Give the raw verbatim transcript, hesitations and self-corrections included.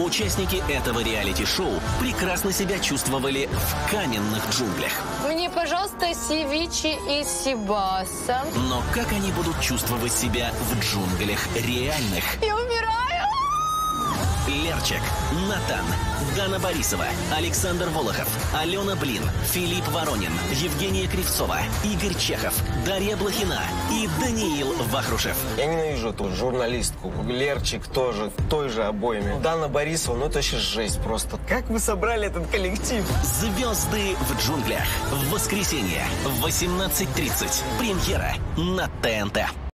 Участники этого реалити-шоу прекрасно себя чувствовали в каменных джунглях. Мне, пожалуйста, севичи и сибаса. Но как они будут чувствовать себя в джунглях реальных? Я умираю! Лерчик, Натан, Дана Борисова, Александр Волохов, Алена Блин, Филипп Воронин, Евгения Кривцова, Игорь Чехов, Дарья Блохина и Даниил Вахрушев. Я ненавижу эту журналистку. Лерчик тоже в той же обойме. Дана Борисова, ну это вообще жесть просто. Как вы собрали этот коллектив? Звезды в джунглях. В воскресенье в восемнадцать тридцать. Премьера на ТНТ.